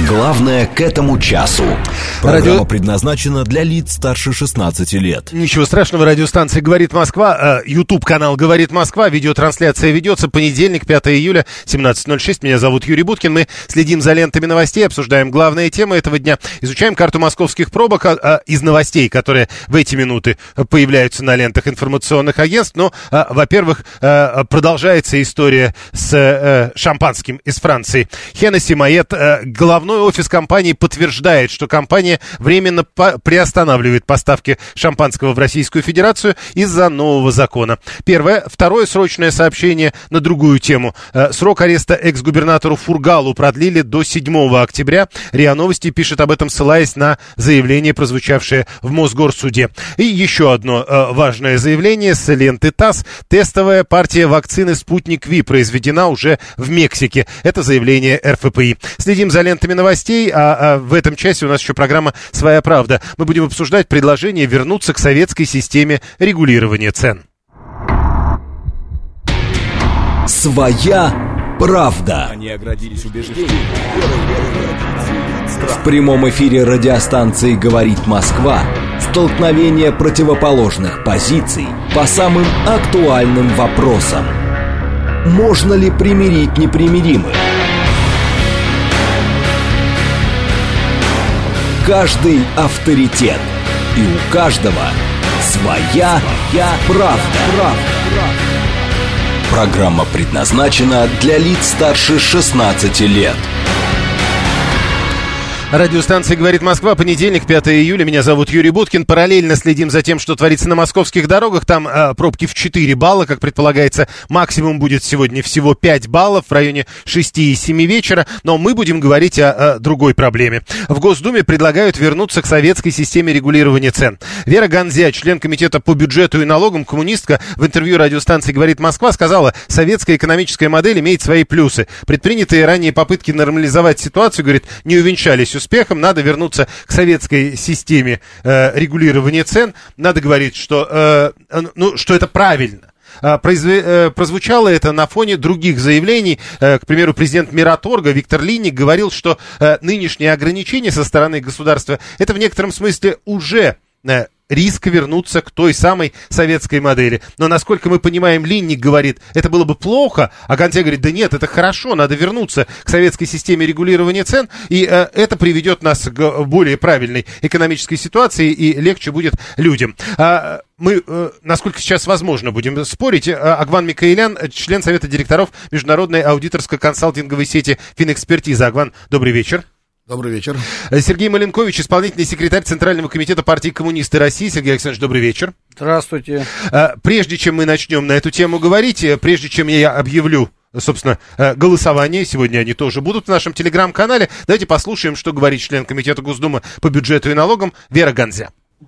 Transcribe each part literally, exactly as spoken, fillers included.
Главное к этому часу. Программа Радио... предназначена для лиц старше шестнадцати лет. Ничего страшного, радиостанция «Говорит Москва», YouTube-канал «Говорит Москва», видеотрансляция ведется, понедельник, пятого июля, семнадцать ноль шесть. Меня зовут Юрий Буткин. Мы следим за лентами новостей, обсуждаем главные темы этого дня, изучаем карту московских пробок а, а, из новостей, которые в эти минуты появляются на лентах информационных агентств. Но, а, во-первых, а, продолжается история с а, шампанским из Франции. Хеннесси Моët, а, главной офис компании подтверждает, что компания временно по- приостанавливает поставки шампанского в Российскую Федерацию из-за нового закона. Первое. Второе срочное сообщение на другую тему. Э, срок ареста экс-губернатору Фургалу продлили до седьмого октября. РИА Новости пишет об этом, ссылаясь на заявление, прозвучавшее в Мосгорсуде. И еще одно э, важное заявление с ленты ТАСС. Тестовая партия вакцины «Спутник Ви» произведена уже в Мексике. Это заявление эр эф пэ и. Следим за лентами новостей, а, а в этом часе у нас еще программа «Своя правда». Мы будем обсуждать предложение вернуться к советской системе регулирования цен. Своя правда. Они оградились убеждением. В прямом эфире радиостанции «Говорит Москва» столкновение противоположных позиций по самым актуальным вопросам. Можно ли примирить непримиримых? Каждый авторитет, и у каждого своя, своя правда. правда. Программа предназначена для лиц старше шестнадцати лет. Радиостанция «Говорит Москва», понедельник, пятого июля. Меня зовут Юрий Буткин. Параллельно следим за тем, что творится на московских дорогах. Там э, пробки в четыре балла, как предполагается. Максимум будет сегодня всего пять баллов в районе шести и семи вечера. Но мы будем говорить о, о другой проблеме. В Госдуме предлагают вернуться к советской системе регулирования цен. Вера Ганзя, член комитета по бюджету и налогам, коммунистка, в интервью радиостанции «Говорит Москва» сказала, советская экономическая модель имеет свои плюсы. Предпринятые ранее попытки нормализовать ситуацию, говорит, не увенчались успехом, надо вернуться к советской системе э, регулирования цен. Надо говорить, что, э, ну, что это правильно. Произве... Прозвучало это на фоне других заявлений. К примеру, президент Мираторга Виктор Линник говорил, что нынешние ограничения со стороны государства — это в некотором смысле уже риск вернуться к той самой советской модели. Но, насколько мы понимаем, Линник говорит, это было бы плохо, а Ганзя говорит, да нет, это хорошо, надо вернуться к советской системе регулирования цен, и э, это приведет нас к более правильной экономической ситуации, и легче будет людям. А, мы, э, насколько сейчас возможно, будем спорить. Агван Микаэлян, член Совета директоров Международной аудиторско-консалтинговой сети «Финэкспертиза». Агван, добрый вечер. Добрый вечер. Сергей Маленкович, исполнительный секретарь Центрального комитета партии «Коммунисты России». Сергей Александрович, добрый вечер. Здравствуйте. Прежде чем мы начнем на эту тему говорить, прежде чем я объявлю, собственно, голосование, сегодня они тоже будут в нашем телеграм-канале, давайте послушаем, что говорит член комитета Госдумы по бюджету и налогам Вера Ганзя.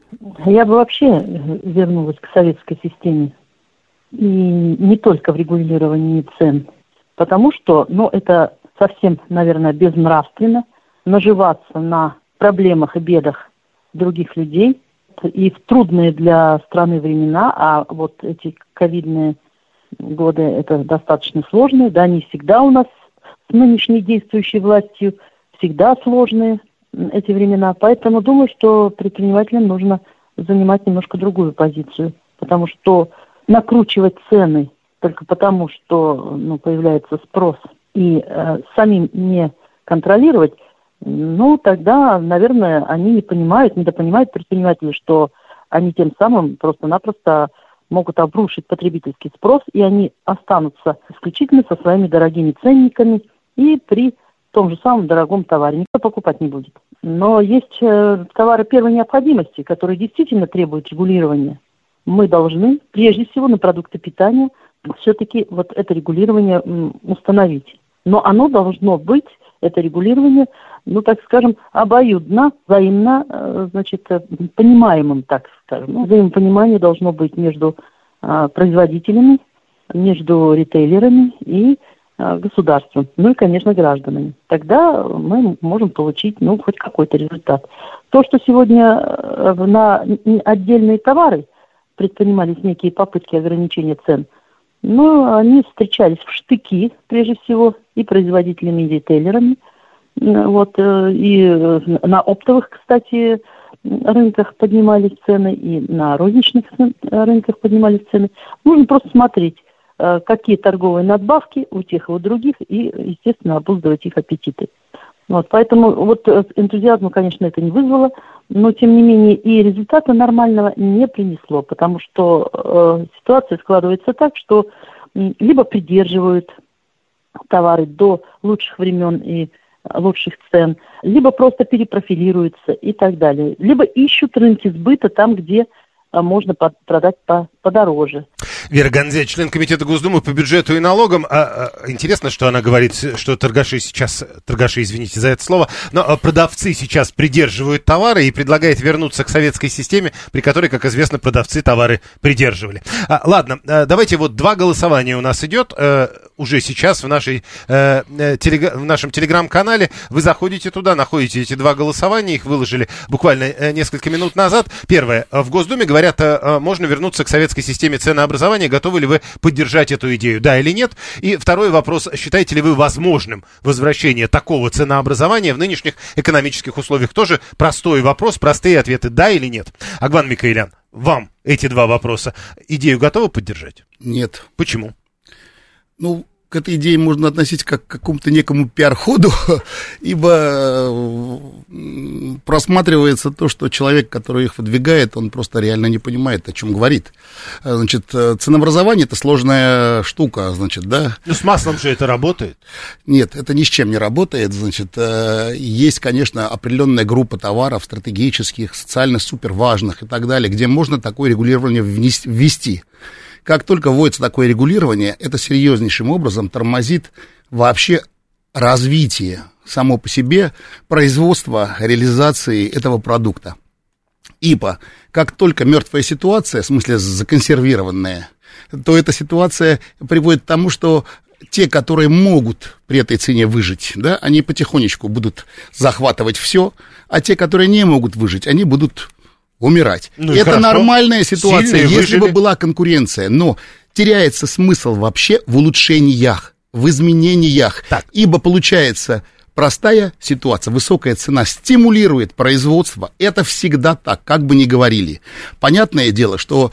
Я бы вообще вернулась к советской системе. И не только в регулировании цен. Потому что, ну, это совсем, наверное, безнравственно наживаться на проблемах и бедах других людей и в трудные для страны времена, а вот эти ковидные годы это достаточно сложные, да, не всегда у нас с нынешней действующей властью, всегда сложные эти времена, поэтому думаю, что предпринимателям нужно занимать немножко другую позицию, потому что накручивать цены только потому, что ну, появляется спрос и э, самим не контролировать, ну, тогда, наверное, они не понимают, недопонимают предприниматели, что они тем самым просто-напросто могут обрушить потребительский спрос, и они останутся исключительно со своими дорогими ценниками и при том же самом дорогом товаре. Никто покупать не будет. Но есть э, товары первой необходимости, которые действительно требуют регулирования. Мы должны, прежде всего, на продукты питания все-таки вот это регулирование м, установить. Но оно должно быть, это регулирование, ну, так скажем, обоюдно, взаимно, э, значит, понимаемым, так скажем. Ну, взаимопонимание должно быть между э, производителями, между ритейлерами и э, государством, ну и, конечно, гражданами. Тогда мы можем получить, ну, хоть какой-то результат. То, что сегодня э, на отдельные товары предпринимались некие попытки ограничения цен, но они встречались в штыки, прежде всего, и производителями, и ритейлерами. Вот, и на оптовых, кстати, рынках поднимались цены, и на розничных рынках поднимались цены. Нужно просто смотреть, какие торговые надбавки у тех и у других, и, естественно, обуздывать их аппетиты. Вот, поэтому вот энтузиазма, конечно, это не вызвало, но, тем не менее, и результата нормального не принесло, потому что э, ситуация складывается так, что э, либо придерживают товары до лучших времен и лучших цен, либо просто перепрофилируются и так далее, либо ищут рынки сбыта там, где э, можно под, продать по, подороже. Вера Гандзя, член комитета Госдумы по бюджету и налогам. А, а, интересно, что она говорит, что торгаши сейчас, торгаши, извините за это слово, но а, продавцы сейчас придерживают товары и предлагает вернуться к советской системе, при которой, как известно, продавцы товары придерживали. А, ладно, а, давайте вот два голосования у нас идет а, уже сейчас в, нашей, а, телег... в нашем телеграм-канале. Вы заходите туда, находите эти два голосования, их выложили буквально а, несколько минут назад. Первое. В Госдуме говорят, а, можно вернуться к советской системе ценообразования. Готовы ли вы поддержать эту идею, да или нет? И второй вопрос, считаете ли вы возможным возвращение такого ценообразования в нынешних экономических условиях? Тоже простой вопрос, простые ответы, да или нет? Агван Микаэлян, вам эти два вопроса. Идею готовы поддержать? Нет. Почему? Ну, к этой идее можно относить как к какому-то некому пиар-ходу, ибо просматривается то, что человек, который их выдвигает, он просто реально не понимает, о чем говорит. Значит, ценообразование — это сложная штука, значит, да? Ну, с маслом же это работает. Нет, это ни с чем не работает, значит, есть, конечно, определенная группа товаров стратегических, социально суперважных и так далее, где можно такое регулирование ввести. Как только вводится такое регулирование, это серьезнейшим образом тормозит вообще развитие само по себе производства, реализации этого продукта. Ибо как только мертвая ситуация, в смысле законсервированная, то эта ситуация приводит к тому, что те, которые могут при этой цене выжить, да, они потихонечку будут захватывать все, а те, которые не могут выжить, они будут умирать. Ну, это хорошо. Нормальная ситуация, сильные если выжили. Бы была конкуренция, но теряется смысл вообще в улучшениях, в изменениях, так. Ибо получается простая ситуация, высокая цена стимулирует производство, это всегда так, как бы ни говорили. Понятное дело, что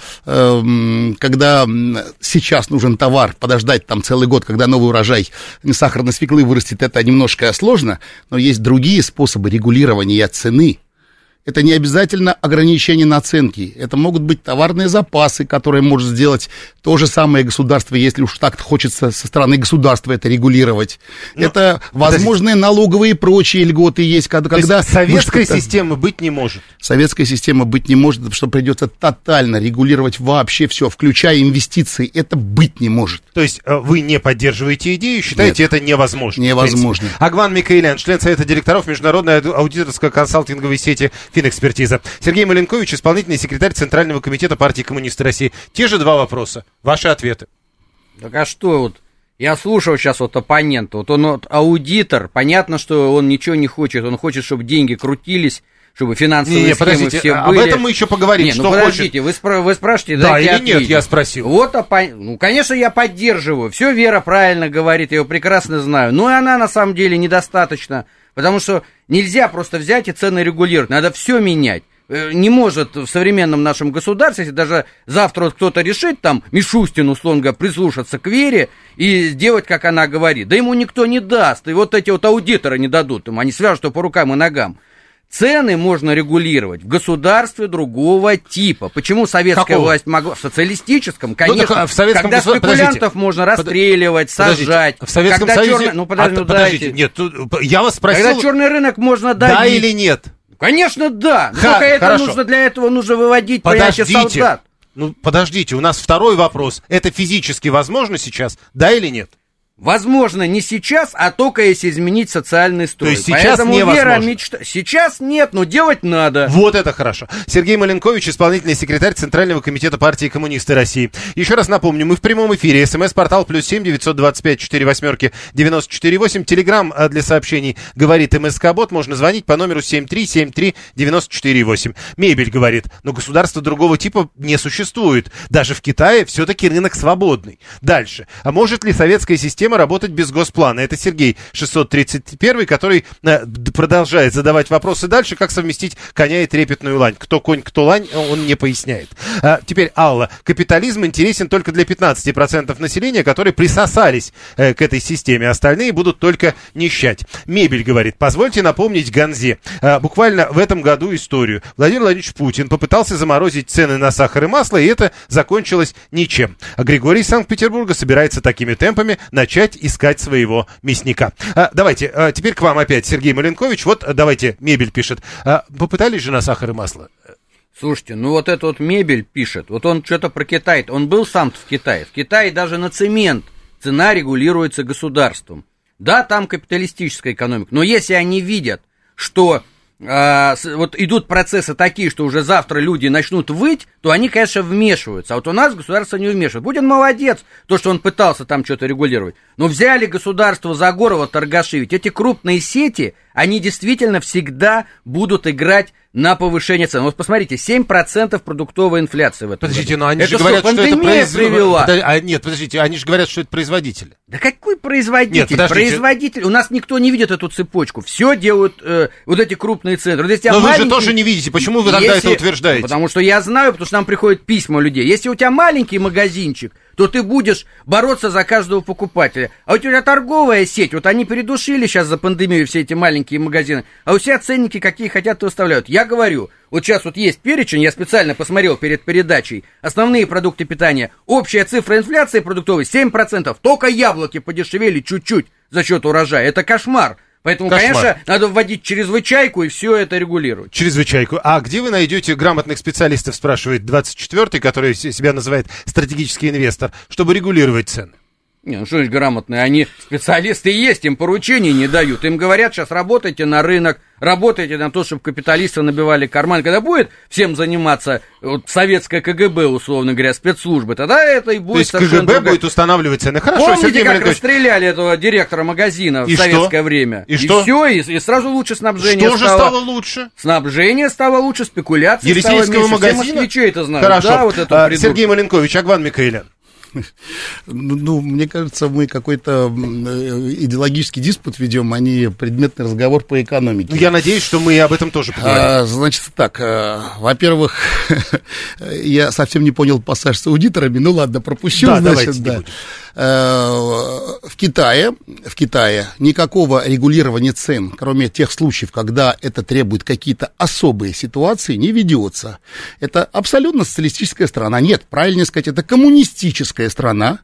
э, когда сейчас нужен товар, подождать там целый год, когда новый урожай сахарной свеклы вырастет, это немножко сложно, но есть другие способы регулирования цены. Это не обязательно ограничение наценки. Это могут быть товарные запасы, которые может сделать то же самое государство, если уж так хочется со стороны государства это регулировать. Но, это возможные налоговые и прочие льготы есть. Когда, то когда есть советской системы быть не может? Советская система быть не может, потому что придется тотально регулировать вообще все, включая инвестиции. Это быть не может. То есть вы не поддерживаете идею, считаете Нет, это невозможно? Невозможно. Агван Микаэлян, член Совета директоров Международной аудиторско-консалтинговой сети «Финэкспертиза». Сергей Маленкович, исполнительный секретарь Центрального комитета партии коммунисты России. Те же два вопроса. Ваши ответы. Так а что вот? Я слушал сейчас вот оппонента. Вот он вот аудитор. Понятно, что он ничего не хочет. Он хочет, чтобы деньги крутились, чтобы финансовые не, схемы все об были. Об этом мы еще поговорим. Не, что ну подождите, хочет... вы, спра- вы спрашиваете, да или ответить. нет, я спросил. Вот, оппон... ну, конечно, я поддерживаю. Все Вера правильно говорит, я ее прекрасно знаю. Но и она на самом деле недостаточно. Потому что нельзя просто взять и цены регулировать. Надо все менять. Не может в современном нашем государстве, если даже завтра вот кто-то решит, там, Мишустин, условно говоря, прислушаться к Вере и сделать, как она говорит. Да ему никто не даст, и вот эти вот аудиторы не дадут ему, они свяжут его по рукам и ногам. Цены можно регулировать в государстве другого типа. Почему советская Какого? власть могла... В социалистическом, конечно. Ну, в советском когда государ... спекулянтов подождите. можно расстреливать, подождите. сажать. В Советском когда Союзе... Черный... Ну, подожди, а, ну, подождите, дайте. нет, тут... я вас спросил... Когда черный рынок можно давить. Да или нет? Конечно, да. Ха, Только это хорошо. нужно, для этого нужно выводить подождите. понятие солдат. Ну, подождите, у нас второй вопрос. Это физически возможно сейчас, да или нет? Возможно, не сейчас, а только если изменить социальный строй. То есть сейчас Поэтому невозможно. Вера мечта... Сейчас нет, но делать надо. Вот это хорошо. Сергей Маленкович, исполнительный секретарь Центрального комитета партии коммунисты России. Еще раз напомню, мы в прямом эфире. СМС-портал плюс семь девятьсот двадцать пять четыре восьмерки девяносто четыре восемь. Телеграмм для сообщений говорит МСК-бот. Можно звонить по номеру семь три семь три девяносто четыре восемь. Мебель говорит, но государства другого типа не существует. Даже в Китае все-таки рынок свободный. Дальше. А может ли советская система система работать без госплана. Это Сергей шестьсот тридцать один, который э, продолжает задавать вопросы дальше, как совместить коня и трепетную лань. Кто конь, кто лань, он не поясняет. А, теперь, Алла, капитализм интересен только для пятнадцати процентов населения, которые присосались э, к этой системе. Остальные будут только нищать. Мебель говорит, позвольте напомнить Ганзе. А, буквально в этом году историю. Владимир Владимирович Путин попытался заморозить цены на сахар и масло, и это закончилось ничем. А Григорий из Санкт-Петербурга собирается такими темпами начать искать своего мясника. А, давайте, а, теперь к вам опять, Сергей Маленкович. Вот, давайте, Мебель пишет. А, попытались же на сахар и масло? Слушайте, ну вот это вот Мебель пишет, вот он что-то про Китай, он был сам-то в Китае. В Китае даже на цемент цена регулируется государством. Да, там капиталистическая экономика, но если они видят, что а, с, вот идут процессы такие, что уже завтра люди начнут выть, то они, конечно, вмешиваются. А вот у нас государство не вмешивает. Путин молодец, то, что он пытался там что-то регулировать. Но взяли государство за горло торгаши. Ведь эти крупные сети, они действительно всегда будут играть на повышение цен. Вот посмотрите, семь процентов продуктовой инфляции в этом Подождите, году. но они это же что, говорят, что это произ... привела? А, нет, подождите, они же говорят, что это производители. Да какой производитель? Нет, подождите. Производитель. У нас никто не видит эту цепочку. Все делают э, вот эти крупные центры. Вот если но вы маленький... же тоже не видите. Почему вы тогда если... это утверждаете? Потому что я знаю, потому что нам приходят письма людей. Если у тебя маленький магазинчик, то ты будешь бороться за каждого покупателя. А у тебя торговая сеть, вот они передушили сейчас за пандемию все эти маленькие магазины, а у себя ценники какие хотят, выставляют. Я говорю, вот сейчас вот есть перечень, я специально посмотрел перед передачей, основные продукты питания, общая цифра инфляции продуктовой семь процентов, только яблоки подешевели чуть-чуть за счет урожая, это кошмар. Поэтому, кошмар. Конечно, надо вводить чрезвычайку и все это регулировать. Чрезвычайку. А где вы найдете грамотных специалистов, спрашивает двадцать четвёртый, который себя называет стратегический инвестор, чтобы регулировать цены? Не, ну что значит грамотные? Они специалисты есть, им поручений не дают. Им говорят, сейчас работайте на рынок, работайте на то, чтобы капиталисты набивали карман. Когда будет всем заниматься вот, советское КГБ, условно говоря, спецслужбы, тогда это и будет. То есть КГБ другая... будет устанавливать цены. Хорошо, Помните, Сергей как Маленкович... расстреляли этого директора магазина и в советское что? время? И, и что? все, и, и сразу лучше снабжение что стало. Что же стало лучше? Снабжение стало лучше, спекуляции Елисеевского стало меньше. магазина? Все москвичи это знают. Хорошо. Да, вот это а, Сергей Маленкович, Агван Микаэлян. Ну, ну, мне кажется, мы какой-то идеологический диспут ведем, а не предметный разговор по экономике. Ну, я надеюсь, что мы об этом тоже поговорим. А, значит, так, а, во-первых, я совсем не понял пассаж с аудиторами, ну ладно, пропущу. Да, значит, давайте да. не будем. А, в Китае, в Китае никакого регулирования цен, кроме тех случаев, когда это требует какие-то особые ситуации, не ведется. Это абсолютно социалистическая страна. Нет, правильнее сказать, это коммунистическая страна,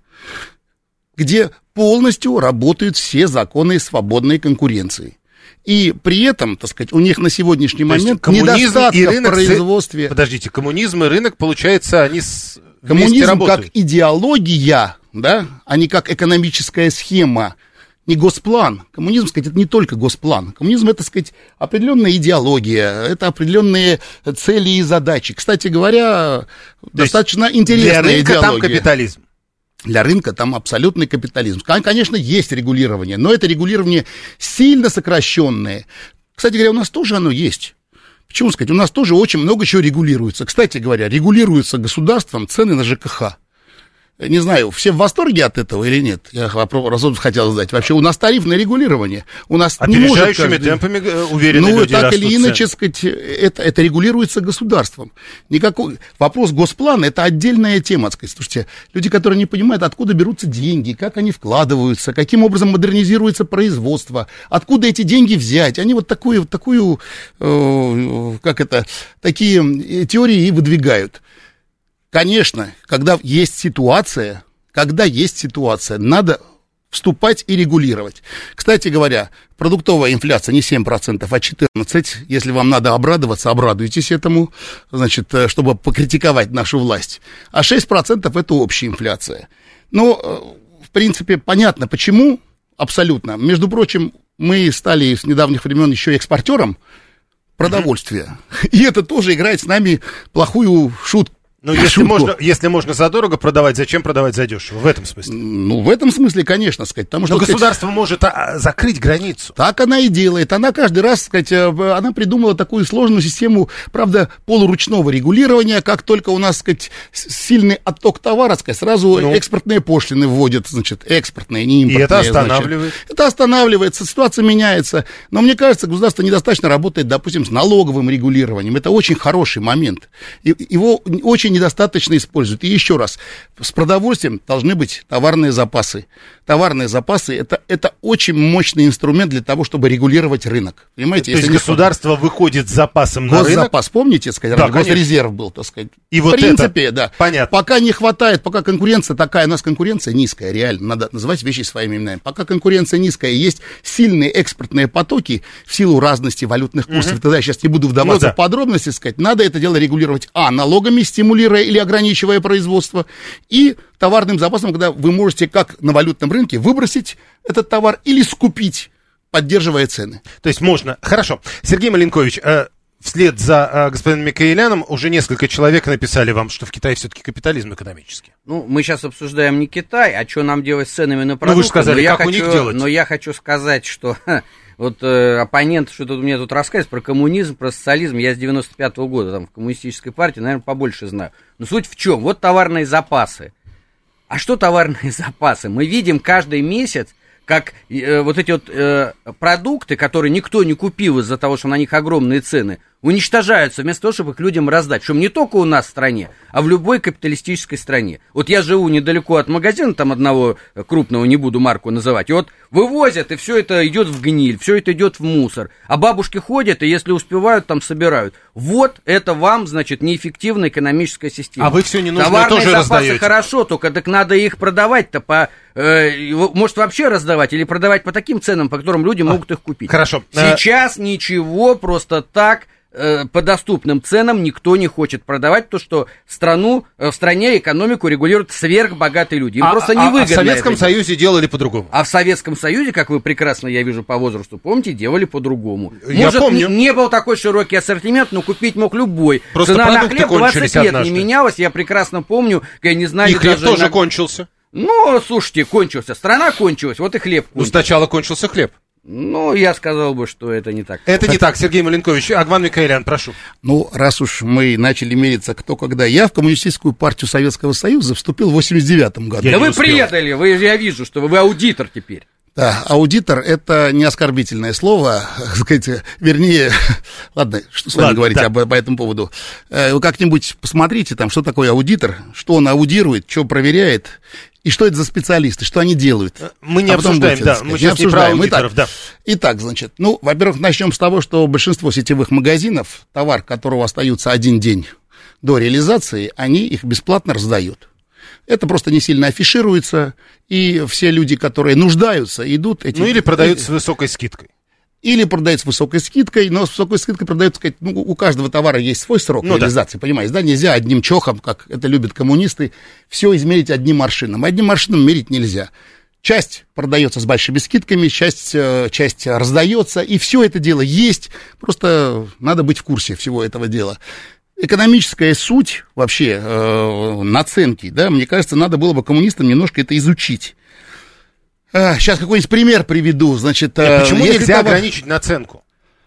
где полностью работают все законы свободной конкуренции. И при этом, так сказать, у них на сегодняшний То момент недостатка и рынок в производстве. С... Подождите, коммунизм и рынок, получается, они с... Коммунизм как идеология, да, а не как экономическая схема, не госплан. Коммунизм, так сказать, это не только госплан. Коммунизм, это, так сказать, определенная идеология, это определенные цели и задачи. Кстати говоря, То достаточно интересная для рынка идеология. Там капитализм. Для рынка там абсолютный капитализм. Конечно, есть регулирование, но это регулирование сильно сокращенное. Кстати говоря, у нас тоже оно есть. Почему сказать? У нас тоже очень много чего регулируется. Кстати говоря, регулируются государством цены на ЖКХ. Не знаю, все в восторге от этого или нет? Я вопрос хотел задать. Вообще у нас тарифное регулирование. У нас а не может каждый... темпами уверенно ну, люди так или иначе, цены. сказать, это, это регулируется государством. Никакой... Вопрос госплана – это отдельная тема. Сказать. Слушайте, люди, которые не понимают, откуда берутся деньги, как они вкладываются, каким образом модернизируется производство, откуда эти деньги взять. Они вот такую, такую э, как это, такие теории и выдвигают. Конечно, когда есть ситуация, когда есть ситуация, надо вступать и регулировать. Кстати говоря, продуктовая инфляция не семь процентов, а четырнадцать процентов. Если вам надо обрадоваться, обрадуйтесь этому, значит, чтобы покритиковать нашу власть. А шесть процентов это общая инфляция. Ну, в принципе, понятно, почему, абсолютно. Между прочим, мы стали с недавних времен еще экспортером продовольствия. И это тоже играет с нами плохую шутку. Ну, если можно, если можно задорого продавать, зачем продавать задешево? В этом смысле? Ну, в этом смысле, конечно, сказать. Потому что, Но сказать, государство может а, закрыть границу. Так она и делает. Она каждый раз, сказать, она придумала такую сложную систему, правда, полуручного регулирования. Как только у нас, сказать, сильный отток товара, сказать, сразу ну. экспортные пошлины вводят, значит, экспортные, не импортные. И это останавливает. Значит. Это останавливается, ситуация меняется. Но мне кажется, государство недостаточно работает, допустим, с налоговым регулированием. Это очень хороший момент. Его очень недостаточно используют. И еще раз, с продовольствием должны быть товарные запасы. Товарные запасы это, это очень мощный инструмент для того, чтобы регулировать рынок. Понимаете? То есть государство не... выходит с запасом на рынок? Госзапас, помните, сказать, да, госрезерв был, так сказать. И вот в принципе, это... да. Понятно. Пока не хватает, пока конкуренция такая, у нас конкуренция низкая, реально, надо называть вещи своими именами. Пока конкуренция низкая, есть сильные экспортные потоки в силу разности валютных курсов, угу. тогда я сейчас не буду вдаваться ну, да. в подробности, сказать, надо это дело регулировать, а, налогами, стимулируя или ограничивая производство, и товарным запасом, когда вы можете как на валютном рынке выбросить этот товар или скупить, поддерживая цены. То есть можно. Хорошо. Сергей Маленкович, э, вслед за э, господином Микоэляном уже несколько человек написали вам, что в Китае все-таки капитализм экономический. Ну, мы сейчас обсуждаем не Китай, а что нам делать с ценами на продукты. Ну, вы же сказали, но как хочу, у них делать. Но я хочу сказать, что вот э, оппонент что-то мне тут рассказывает про коммунизм, про социализм. Я с девяносто пятого года там в коммунистической партии, наверное, побольше знаю. Но суть в чем? Вот товарные запасы. А что товарные запасы? Мы видим каждый месяц, как э, вот эти вот э, продукты, которые никто не купил из-за того, что на них огромные цены, уничтожаются вместо того, чтобы их людям раздать. Причем не только у нас в стране, а в любой капиталистической стране. Вот я живу недалеко от магазина, там одного крупного, не буду марку называть, и вот вывозят, и все это идет в гниль, все это идет в мусор. А бабушки ходят, и если успевают, там собирают. Вот это вам, значит, неэффективная экономическая система. А вы все ненужное Товарные тоже запасы раздаете. Хорошо, только так надо их продавать-то по... Э, может, вообще раздавать, или продавать по таким ценам, по которым люди могут их купить. Хорошо. Сейчас ничего просто так... по доступным ценам никто не хочет продавать то, что страну, в стране экономику регулируют сверхбогатые люди. Им а, просто а, невыгодно. А в Советском Союзе делали по-другому. А в Советском Союзе, как вы прекрасно, я вижу, по возрасту помните, делали по-другому. Я Может, помню. Не, не был такой широкий ассортимент, но купить мог любой. Просто цена на хлеб кончились двадцать лет однажды. не менялась, я прекрасно помню, я не знаю... И хлеб даже тоже на... кончился. Ну, слушайте, кончился. Страна кончилась, вот и хлеб кончился. Ну, сначала кончился хлеб. Ну, я сказал бы, что это не так. Это не так, Сергей Маленкович. Агван Микоэлян, прошу. Ну, раз уж мы начали мериться кто когда, я в Коммунистическую партию Советского Союза вступил в восемьдесят девятом году. Я да вы успел. Предали, вы, я вижу, что вы, вы аудитор теперь. Да, аудитор — это не оскорбительное слово, сказать, вернее, ладно, что с вами ладно, говорить да. об, по этому поводу. Вы как-нибудь посмотрите, там, что такое аудитор, что он аудирует, что проверяет, и что это за специалисты, что они делают. Мы не а обсуждаем, да, мы сейчас не, не про аудиторов, Итак, да. Итак, значит, ну, во-первых, начнем с того, что большинство сетевых магазинов, товар которого остается один день до реализации, они их бесплатно раздают. Это просто не сильно афишируется, и все люди, которые нуждаются, идут... Эти, ну, или продают с высокой скидкой. Или продают с высокой скидкой, но с высокой скидкой продают, сказать, ну, у каждого товара есть свой срок ну, реализации, да. понимаете, да, нельзя одним чохом, как это любят коммунисты, все измерить одним аршином. Одним аршином мерить нельзя. Часть продается с большими скидками, часть, часть раздается, и все это дело есть, просто надо быть в курсе всего этого дела. Экономическая суть вообще э, наценки, да, мне кажется, надо было бы коммунистам немножко это изучить. А, сейчас какой-нибудь пример приведу, значит... Нет, почему нельзя того... ограничить наценку?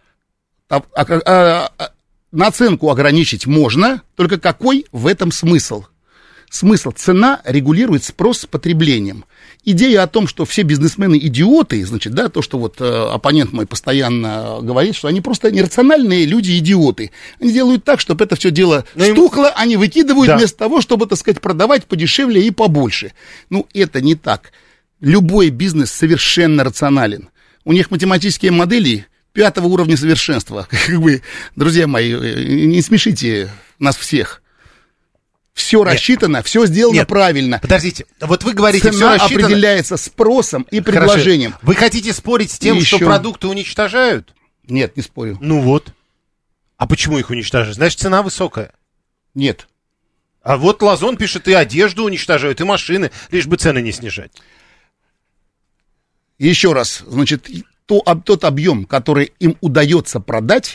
А, а, а, а, наценку ограничить можно, только какой в этом смысл? Смысл: цена регулирует спрос с потреблением. Идея о том, что все бизнесмены идиоты, значит, да, то, что вот э, оппонент мой постоянно говорит, что они просто нерациональные люди-идиоты. Они делают так, чтобы это все дело Но стухло, им... они выкидывают да. вместо того, чтобы, так сказать, продавать подешевле и побольше. Ну, это не так. Любой бизнес совершенно рационален. У них математические модели пятого уровня совершенства. Как бы, друзья мои, не смешите нас всех. Все Нет. рассчитано, все сделано Нет. правильно. Подождите, вот вы говорите, цена все рассчитано... определяется спросом и предложением. Хорошо. Вы хотите спорить с тем, и что еще... продукты уничтожают? Нет, не спорю. Ну вот. А почему их уничтожают? Значит, цена высокая. Нет. А вот Лазон пишет, и одежду уничтожают, и машины, лишь бы цены не снижать. Еще раз, значит, то, тот объем, который им удается продать,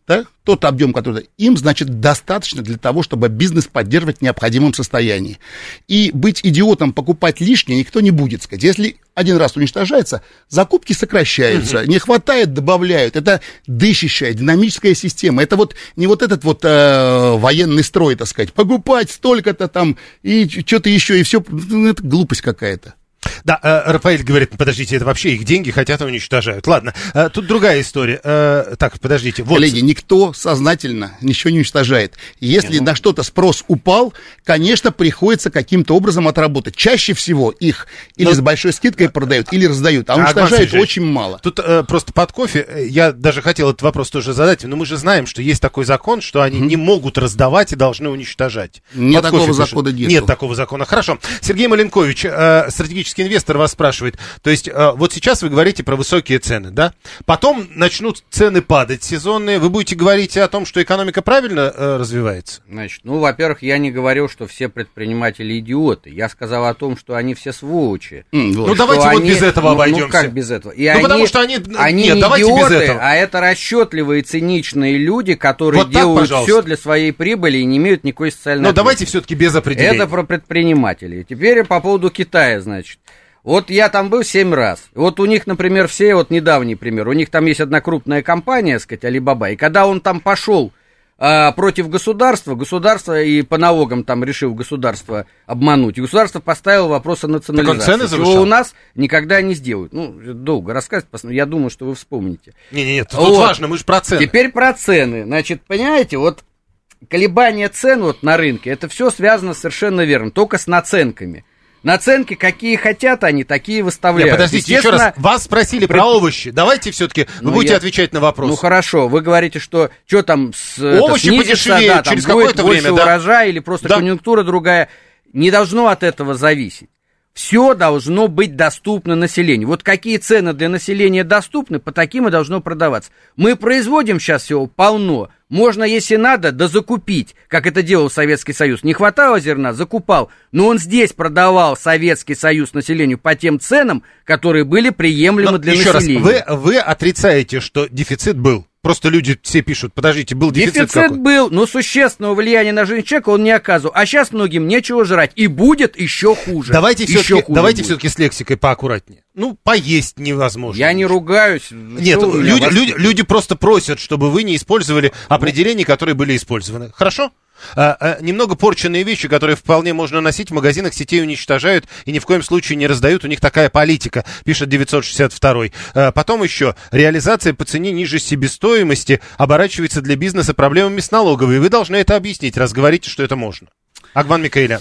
да, тот объем, который им, значит, достаточно для того, чтобы бизнес поддерживать в необходимом состоянии. И быть идиотом, покупать лишнее никто не будет, сказать. Если один раз уничтожается, закупки сокращаются, угу. не хватает, добавляют. Это дышащая, динамическая система. Это вот не вот этот вот э, военный строй, так сказать, покупать столько-то там и что-то еще, и все, ну, это глупость какая-то. Да, э, Рафаэль говорит, подождите, это вообще их деньги хотят и уничтожают. Ладно, э, тут другая история. Э, так, подождите. Вот. Коллеги, никто сознательно ничего не уничтожает. Если ну... на что-то спрос упал, конечно, приходится каким-то образом отработать. Чаще всего их или Но... с большой скидкой продают, или раздают, а уничтожают очень мало. Тут э, просто под кофе, я даже хотел этот вопрос тоже задать, но мы же знаем, что есть такой закон, что они mm-hmm. не могут раздавать и должны уничтожать. Нет под такого закона нет. Нет такого закона. Хорошо. Сергей Маленкович, э, стратегический инвестор, вас спрашивает. То есть, э, вот сейчас вы говорите про высокие цены, да? Потом начнут цены падать сезонные. Вы будете говорить о том, что экономика правильно э, развивается? Значит, ну, во-первых, я не говорил, что все предприниматели идиоты. Я сказал о том, что они все сволочи. Mm, ну, давайте вот они... без этого ну, обойдемся. Ну, как без этого? И ну, они... потому что они... Они Нет, не давайте идиоты, без этого. А это расчетливые, циничные люди, которые вот так, делают пожалуйста. все для своей прибыли и не имеют никакой социальной Но давайте все-таки без определения. Это про предпринимателей. Теперь по поводу Китая, значит. Вот я там был семь раз. Вот у них, например, все, вот недавний пример, у них там есть одна крупная компания, так сказать, Alibaba, и когда он там пошел а, против государства, государство и по налогам там решил государство обмануть, и государство поставило вопрос о национализации. Так он цены завышал? Чего у нас никогда не сделают. Ну, долго рассказывать, я думаю, что вы вспомните. Не-не-нет, тут вот. важно, мы же про цены. Теперь про цены. Значит, понимаете, вот колебания цен вот на рынке, это все связано совершенно верно, только с наценками. Наценки, какие хотят они, такие выставляют. Нет, подождите, еще раз, вас спросили про овощи. Давайте все-таки вы ну, будете я... отвечать на вопрос. Ну, хорошо, вы говорите, что что там с, овощи это, снизится, подешевеют да, там через будет какое-то больше время, да? урожая или просто да. конъюнктура другая. Не должно от этого зависеть. Все должно быть доступно населению. Вот какие цены для населения доступны, по таким и должно продаваться. Мы производим сейчас всего полно. Можно, если надо, да закупить, как это делал Советский Союз. Не хватало зерна, закупал. Но он здесь продавал Советский Союз населению по тем ценам, которые были приемлемы Но для еще населения. Раз, вы, вы отрицаете, что дефицит был? Просто люди все пишут, подождите, был дефицит Дефицит какой? был, но существенного влияния на жизнь человека он не оказывал. А сейчас многим нечего жрать, и будет еще хуже. Давайте все-таки, давайте будет. все-таки с лексикой поаккуратнее. Ну, поесть невозможно. Я не ругаюсь. Нет, люди, люди, люди просто просят, чтобы вы не использовали определения, которые были использованы. Хорошо? А, а, немного порченные вещи, которые вполне можно носить, в магазинах сетей уничтожают и ни в коем случае не раздают. У них такая политика, пишет девятьсот шестьдесят два. А, потом еще, реализация по цене ниже себестоимости оборачивается для бизнеса проблемами с налоговой. Вы должны это объяснить, раз говорите, что это можно. Агван Микаэлян.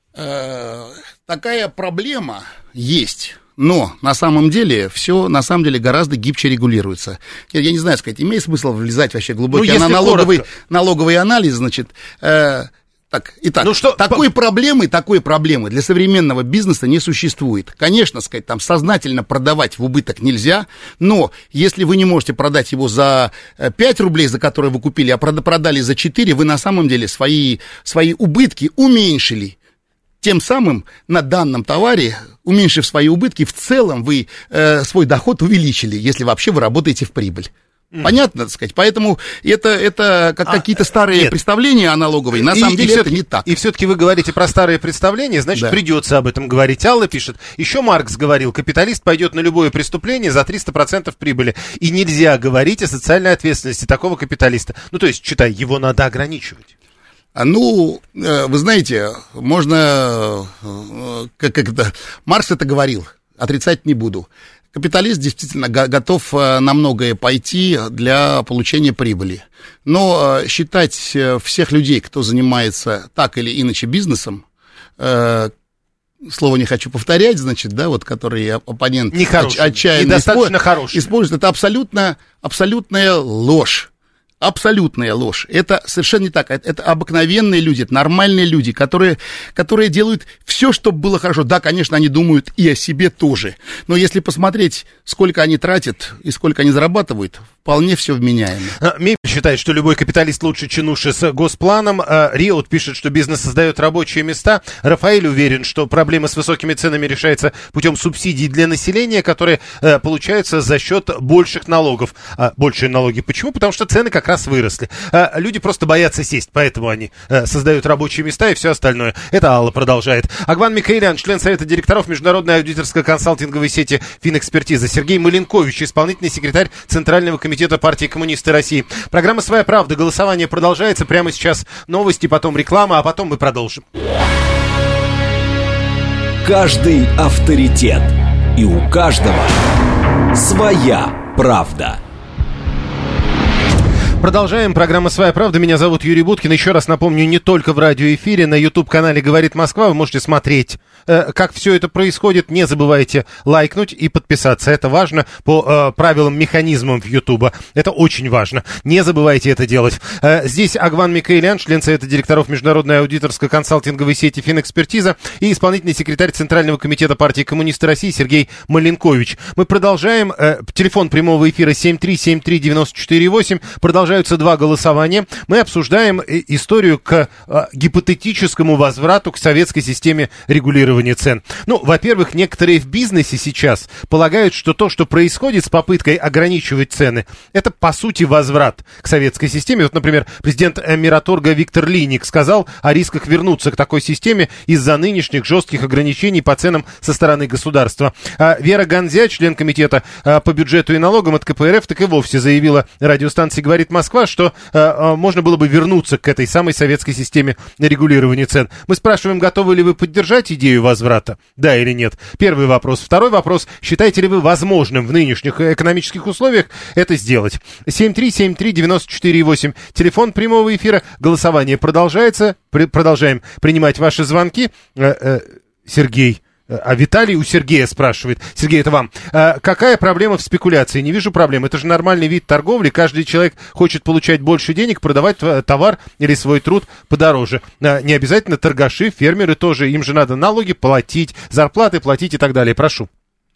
Такая проблема есть. Но на самом деле все на самом деле гораздо гибче регулируется. Я, я не знаю, сказать, имеет смысл влезать вообще глубокий ну, налоговый, налоговый анализ, значит. Э, так, итак, ну, что, такой по... проблемы, такой проблемы для современного бизнеса не существует. Конечно, сказать, там сознательно продавать в убыток нельзя, но если вы не можете продать его за пять рублей, за которые вы купили, а продали за четыре, вы на самом деле свои, свои убытки уменьшили. Тем самым на данном товаре, уменьшив свои убытки, в целом вы э, свой доход увеличили, если вообще вы работаете в прибыль. Mm. Понятно, так сказать? Поэтому это, это как а, какие-то старые нет. представления о налоговой. На и, самом деле это не так. И все-таки вы говорите про старые представления, значит, да. придется об этом говорить. Алла пишет, еще Маркс говорил, капиталист пойдет на любое преступление за триста процентов прибыли. И нельзя говорить о социальной ответственности такого капиталиста. Ну, то есть, читай, его надо ограничивать. Ну, вы знаете, можно, как, как это, Маркс это говорил, отрицать не буду. Капиталист действительно го- готов на многое пойти для получения прибыли. Но считать всех людей, кто занимается так или иначе бизнесом, э, слово не хочу повторять, значит, да, вот, который оппонент отч- отчаянно использует, использует, это абсолютно, абсолютная ложь. Абсолютная ложь. Это совершенно не так. Это, это обыкновенные люди, это нормальные люди, которые, которые делают все, чтобы было хорошо. Да, конечно, они думают и о себе тоже. Но если посмотреть, сколько они тратят и сколько они зарабатывают, вполне все вменяемо. Мебель считает, что любой капиталист лучше чинуши с госпланом. Риот пишет, что бизнес создает рабочие места. Рафаэль уверен, что проблема с высокими ценами решается путем субсидий для населения, которые получаются за счет больших налогов. Большие налоги. Почему? Потому что цены как раз выросли. Э, люди просто боятся сесть, поэтому они э, создают рабочие места и все остальное. Это Алла продолжает. Агван Микаэлян, член Совета директоров международной аудиторско-консалтинговой сети «Финэкспертиза». Сергей Маленкович, исполнительный секретарь Центрального комитета партии «Коммунисты России». Программа «Своя правда». Голосование продолжается. Прямо сейчас новости, потом реклама, а потом мы продолжим. Каждый авторитет. И у каждого своя правда. Продолжаем. Программа «Своя правда». Меня зовут Юрий Буткин. Еще раз напомню, не только в радиоэфире, на YouTube-канале «Говорит Москва» вы можете смотреть, э, как все это происходит. Не забывайте лайкнуть и подписаться. Это важно по э, правилам, механизмам в YouTube. Это очень важно. Не забывайте это делать. Э, здесь Агван Микаэлян, член Совета директоров международной аудиторско-консалтинговой сети «Финэкспертиза» и исполнительный секретарь Центрального комитета партии «Коммунисты России» Сергей Маленкович. Мы продолжаем. Э, телефон прямого эфира семь три семь три девять четыре восемь. Продолжаем. Продолжаются два голосования. Мы обсуждаем историю к э, гипотетическому возврату к советской системе регулирования цен. Ну, во-первых, некоторые в бизнесе сейчас полагают, что то, что происходит с попыткой ограничивать цены, это, по сути, возврат к советской системе. Вот, например, президент Мираторга Виктор Лийник сказал о рисках вернуться к такой системе из-за нынешних жестких ограничений по ценам со стороны государства. А Вера Ганзя, член комитета а, по бюджету и налогам от ка пэ эр эф, так и вовсе заявила радиостанции «Говорит Москва», что э, можно было бы вернуться к этой самой советской системе регулирования цен. Мы спрашиваем, готовы ли вы поддержать идею возврата? Да или нет? Первый вопрос. Второй вопрос. Считаете ли вы возможным в нынешних экономических условиях это сделать? семь три семь три девять четыре восемь. Телефон прямого эфира. Голосование продолжается. При, продолжаем принимать ваши звонки. Э, э, Сергей. А Виталий у Сергея спрашивает. Сергей, это вам. А какая проблема в спекуляции? Не вижу проблем. Это же нормальный вид торговли. Каждый человек хочет получать больше денег, продавать товар или свой труд подороже. А не обязательно торгаши, фермеры тоже. Им же надо налоги платить, зарплаты платить и так далее. Прошу.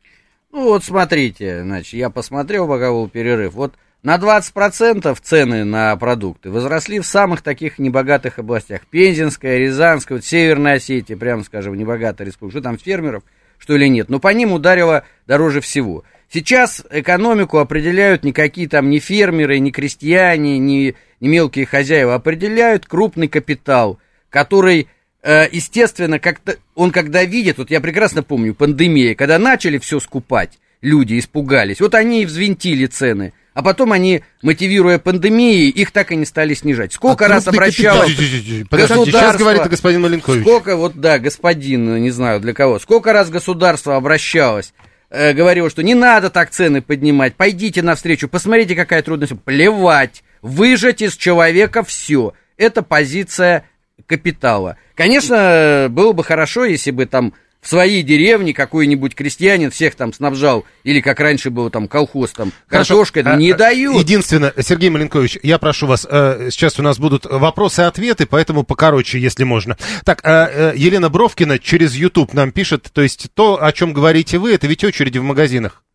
Ну вот смотрите, значит, я посмотрел, пока был перерыв. Вот на двадцать процентов цены на продукты возросли в самых таких небогатых областях. Пензенская, Рязанская, вот Северная Осетия, прямо скажем, небогатая республика. Что там, фермеров, что ли, нет? Но по ним ударило дороже всего. Сейчас экономику определяют никакие там ни фермеры, ни крестьяне, ни, ни мелкие хозяева. Определяют крупный капитал, который, э, естественно, как-то, он когда видит, вот я прекрасно помню, пандемия, когда начали все скупать, люди испугались, вот они и взвинтили цены. А потом они, мотивируя пандемией, их так и не стали снижать. Сколько а раз обращалось Подождите, сейчас говорит господин Маленкович. Сколько, вот да, господин, не знаю для кого, сколько раз государство обращалось, э, говорило, что не надо так цены поднимать, пойдите навстречу, посмотрите, какая трудность. Плевать, выжать из человека все. Это позиция капитала. Конечно, было бы хорошо, если бы там в своей деревне какой-нибудь крестьянин всех там снабжал, или как раньше было там колхоз, там, картошкой, а, не дают. Единственное, Сергей Маленкович, я прошу вас, э, сейчас у нас будут вопросы и ответы, поэтому покороче, если можно. Так, э, э, Елена Бровкина через YouTube нам пишет, то есть то, о чем говорите вы, это ведь очереди в магазинах.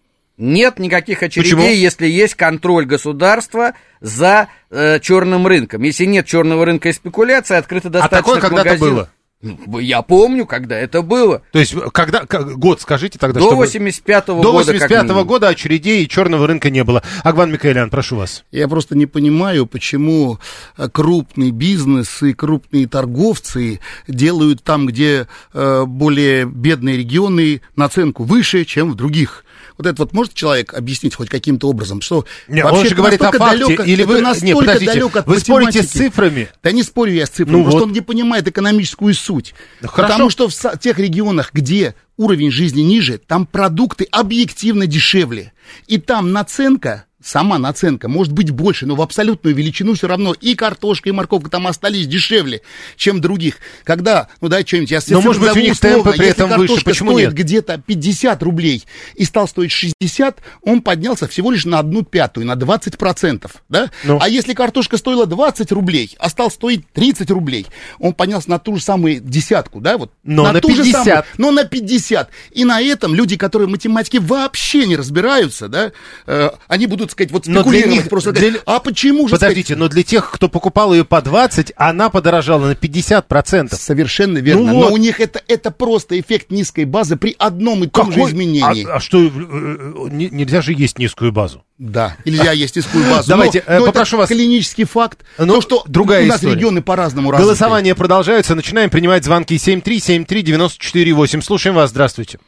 Нет никаких очередей, Почему? Если есть контроль государства за э, черным рынком. Если нет черного рынка и спекуляции, открыто достаточно. А такое когда-то было? Я помню, когда это было. То есть, когда, как, год скажите тогда, До восемьдесят пятого года. До восемьдесят пятого года очередей и черного рынка не было. Агван Микаэлян, прошу вас. Я просто не понимаю, почему крупный бизнес и крупные торговцы делают там, где э, более бедные регионы, наценку выше, чем в других. Вот это вот может человек объяснить хоть каким-то образом, что Нет, вообще он же говорит о факте, далеко, или вы, не, подождите, от вы спорите с цифрами? Да не спорю я с цифрами, ну потому вот. Что он не понимает экономическую суть. Ну, потому что в тех регионах, где уровень жизни ниже, там продукты объективно дешевле. И там наценка, сама наценка может быть больше, но в абсолютную величину все равно и картошка, и морковка там остались дешевле, чем других. Когда, ну да, что-нибудь, я но, может быть, у них условно, темпы при этом выше, почему стоит нет? Где-то пятьдесят рублей и стал стоить шестьдесят, он поднялся всего лишь на одну пятую, на двадцать процентов, да? Ну. А если картошка стоила двадцать рублей, а стал стоить тридцать рублей, он поднялся на ту же самую десятку, да, вот. Но на, на ту пятьдесят. Же самую, но на пятьдесят. И на этом люди, которые в математике вообще не разбираются, да, э, они будут сказать, вот Но спекулировать для них, просто. для... А почему же, Подождите, сказать... но для тех, кто покупал ее по двадцать, она подорожала на пятьдесят процентов. Совершенно верно. Ну но вот. у них это, это просто эффект низкой базы при одном и том Какой? же изменении. А, а что, э, э, не- нельзя же есть низкую базу? Да, нельзя есть низкую базу. Давайте, но, э, но попрошу это вас- клинический факт, Ну, то, что другая у нас история. регионы по-разному развиты. Голосование продолжается. Начинаем принимать звонки семь три семь три девять четыре восемь. Слушаем вас. Здравствуйте.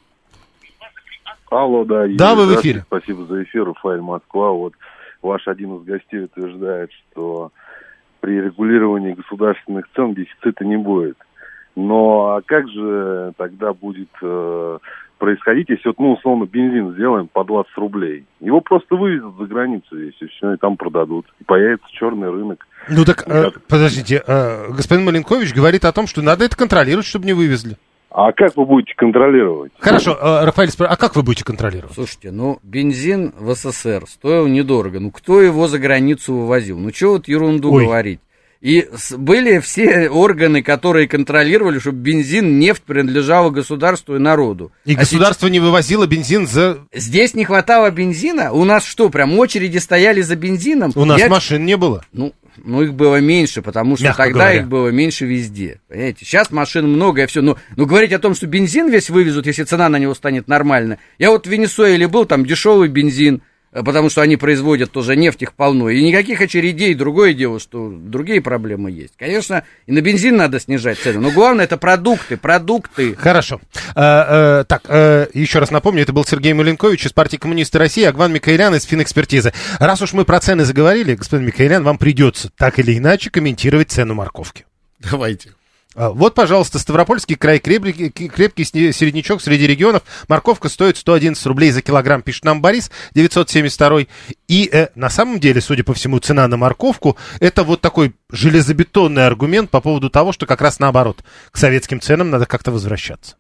Алло, да. Юрий, Да, вы в здравствуйте, эфире. Спасибо за эфир. Рафаэль, Москва. Вот ваш один из гостей утверждает, что при регулировании государственных цен дефицита не будет. Но а как же тогда будет э, происходить, если вот, ну, условно, бензин сделаем по двадцать рублей? Его просто вывезут за границу здесь, и все, и там продадут. И появится черный рынок. Ну так, э, Как? подождите, э, господин Маленкович говорит о том, что надо это контролировать, чтобы не вывезли. А как вы будете контролировать? Хорошо, э, Рафаэль, спро- а как вы будете контролировать? Слушайте, ну, бензин в СССР стоил недорого. Ну, кто его за границу вывозил? Ну, что вот ерунду Ой. говорить? И с- были все органы, которые контролировали, чтобы бензин, нефть принадлежала государству и народу. И А государство не вывозило бензин за... сейчас- Здесь не хватало бензина? У нас что, прям очереди стояли за бензином? У нас Я- машин не было. Ну, ну, их было меньше, потому что Мягко тогда говоря. их было меньше везде. Понимаете? Сейчас машин много, и все. Ну, ну, говорить о том, что бензин весь вывезут, если цена на него станет нормальной. Я вот в Венесуэле был, там дешевый бензин, э, потому что они производят тоже нефть, их полно. И никаких очередей. Другое дело, что другие проблемы есть. Конечно, и на бензин надо снижать цены. Но главное, это продукты, продукты. Хорошо. Э, э, так, э, еще раз напомню, это был Сергей Маленкович из партии «Коммунисты России», Агван Микаэлян из «Финэкспертизы». Раз уж мы про цены заговорили, господин Микаэлян, вам придется так или иначе комментировать цену морковки. Давайте. А, Вот, пожалуйста, Ставропольский край, крепкий, крепкий сне- середнячок среди регионов. Морковка стоит сто одиннадцать рублей за килограмм, пишет нам Борис, девятьсот семьдесят два. И э, на самом деле, судя по всему, цена на морковку — это вот такой железобетонный аргумент по поводу того, что как раз наоборот, к советским ценам надо как-то возвращаться.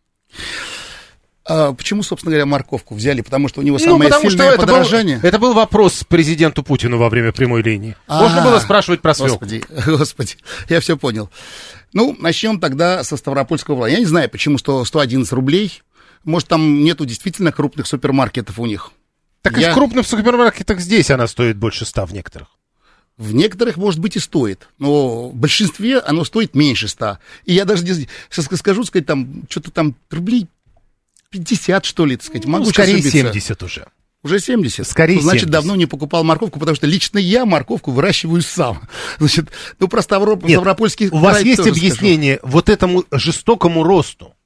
А почему, собственно говоря, морковку взяли? Потому что у него Ну, самое потому что сильное это был, подорожание. это был вопрос президенту Путину во время прямой линии. Можно А, было спрашивать про свеклу. Господи, господи, я все понял. Ну, начнем тогда со Ставропольского края. Я не знаю, почему сто, сто одиннадцать рублей. Может, там нету действительно крупных супермаркетов у них. Так и Я- в крупных супермаркетах здесь она стоит больше ста в некоторых. В некоторых, может быть, и стоит, но в большинстве оно стоит меньше ста. И я даже не- сейчас скажу, сказать, там, что-то там рублей пятьдесят, что ли, так сказать. Могу Ну, сейчас скорее ошибиться. семьдесят уже. Уже семьдесят? Скорее Ну, значит, семьдесят. давно не покупал морковку, потому что лично я морковку выращиваю сам. Значит, ну, про Ставроп... Нет, Ставропольский у вас край есть тоже объяснение вот этому жестокому росту? скажу.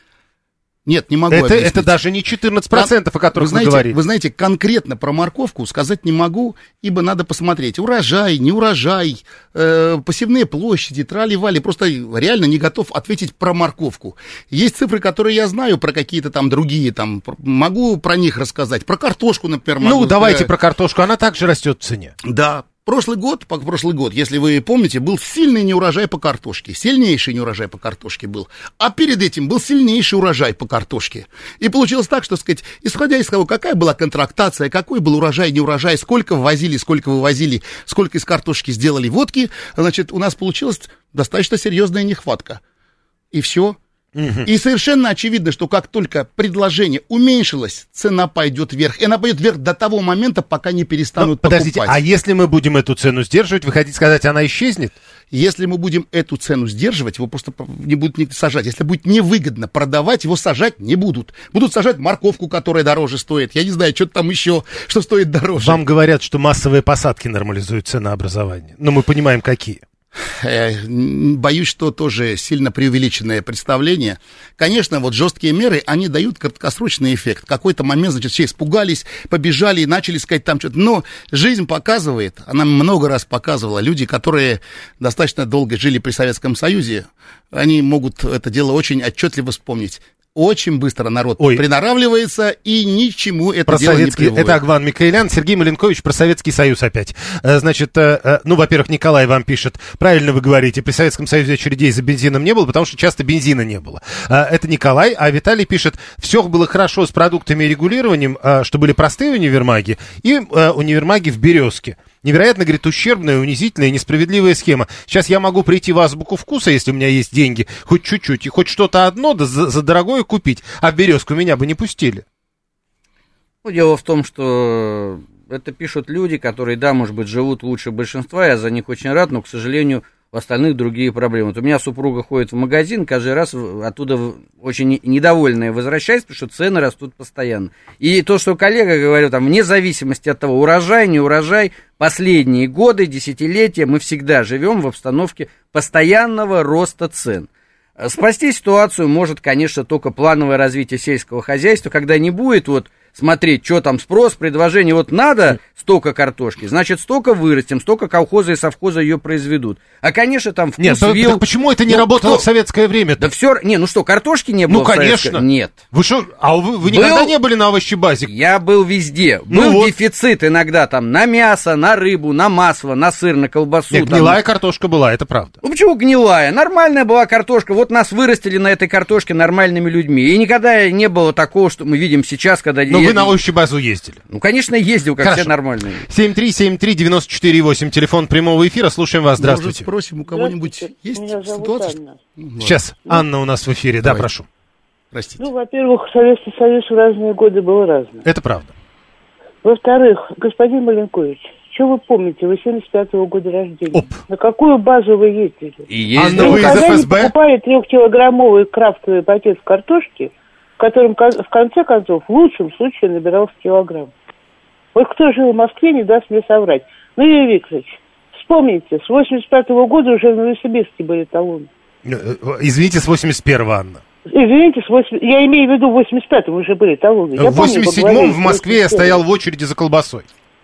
Нет, не могу Это, объяснить. это даже не четырнадцать процентов, о которых вы знаете, вы говорите. Вы знаете, конкретно про морковку сказать не могу, ибо надо посмотреть. Урожай, не урожай, э, посевные площади, трали-вали. Просто реально не готов ответить про морковку. Есть цифры, которые я знаю, про какие-то там другие, там, пр- могу про них рассказать. Про картошку, например, могу. Ну, давайте Э, про картошку, она также растет в цене. Да. Прошлый год, по- прошлый год, если вы помните, был сильный неурожай по картошке, сильнейший неурожай по картошке был, а перед этим был сильнейший урожай по картошке. И получилось так, что, сказать, исходя из того, какая была контрактация, какой был урожай, неурожай, сколько ввозили, сколько вывозили, сколько из картошки сделали водки, значит, у нас получилась достаточно серьезная нехватка. И все. И совершенно очевидно, что как только предложение уменьшилось, цена пойдет вверх. И она пойдет вверх до того момента, пока не Ну, перестанут подождите, покупать. а если мы будем эту цену сдерживать, вы хотите сказать, она исчезнет? Если мы будем эту цену сдерживать, его просто не будут никто сажать. Если будет невыгодно продавать, его сажать не будут. Будут сажать морковку, которая дороже стоит. Я не знаю, что там еще, что стоит дороже. Вам говорят, что массовые посадки нормализуют ценообразование. Но мы понимаем, какие. Э, н- Боюсь, что тоже сильно преувеличенное представление. Конечно, вот жесткие меры, они дают краткосрочный эффект. В какой-то момент, значит, все испугались, побежали и начали сказать там что-то. Но жизнь показывает, она много раз показывала, люди, которые достаточно долго жили при Советском Союзе, они могут это дело очень отчетливо вспомнить. Очень быстро народ Ой. приноравливается, и ничему это Про дело не советский, приводит. это Агван Микаэлян, Сергей Маленкович про Советский Союз опять. Э, Значит, э, э, ну, во-первых, Николай вам пишет, правильно вы говорите, при Советском Союзе очередей за бензином не было, потому что часто бензина не было. Э, Это Николай, а Виталий пишет, все было хорошо с продуктами и регулированием, э, что были простые универмаги и э, универмаги в Березке. Невероятно, говорит, ущербная, унизительная и несправедливая схема. Сейчас я могу прийти в азбуку вкуса, если у меня есть деньги, хоть чуть-чуть, и хоть что-то одно, да за, за дорогое купить, а в Березку меня бы не пустили. Ну, дело в том, что это пишут люди, которые, да, может быть, живут лучше большинства, я за них очень рад, но, к сожалению, у остальных другие проблемы. Вот у меня супруга ходит в магазин, каждый раз оттуда очень недовольная возвращается, потому что цены растут постоянно. И то, что коллега говорил, там, вне зависимости от того, урожай, не урожай, последние годы, десятилетия мы всегда живем в обстановке постоянного роста цен. Спасти ситуацию может, конечно, только плановое развитие сельского хозяйства, когда не будет вот смотреть, что там спрос, предложение, вот надо столько картошки, значит, столько вырастим, столько колхоза и совхоза ее произведут. А, конечно, там вкус Нет, вил... так почему это не ну, работало кто... в советское время? Да все, не, ну что, картошки не было ну, в советское? конечно. Нет. Вы что, а вы, вы был... никогда не были на овощебазе? Я был везде. Ну был вот. дефицит иногда там на мясо, на рыбу, на масло, на сыр, на колбасу. Нет, там... гнилая картошка была, это правда. Ну почему гнилая? Нормальная была картошка. Вот нас вырастили на этой картошке нормальными людьми. И никогда не было такого, что мы видим сейчас, когда... Но я... вы на овощебазу ездили? Ну, конечно, ездил, как Хорошо. все нормальные. семь три семь три девять четыре восемь, телефон прямого эфира. Слушаем вас, здравствуйте. Может, спросим, у кого-нибудь есть Меня зовут ситуация? Анна. Ну, Сейчас Анна у нас в эфире, Давай. да, прошу. Простите. Ну, во-первых, Советский Союз в разные годы был разный. Это правда. Во-вторых, господин Маленкович, что вы помните, вы семьдесят пятого года рождения? Оп. На какую базу вы ездили? И Анна, ездил... вы из Никогда эф эс не бэ? покупали трехкилограммовый крафтовый пакет картошки, в котором в конце концов в лучшем случае набирался килограмм. Вот кто жил в Москве, не даст мне соврать. Ну, Юрий Викторович, вспомните, с восемьдесят пятого года уже в Новосибирске были талоны. Извините, с восемьдесят первого, Анна. Извините, с восемь... я имею в виду, в восемьдесят пятом уже были талоны. Я В помню, восемьдесят поговорили, седьмом в Москве я восемьдесят стоял в очереди за колбасой.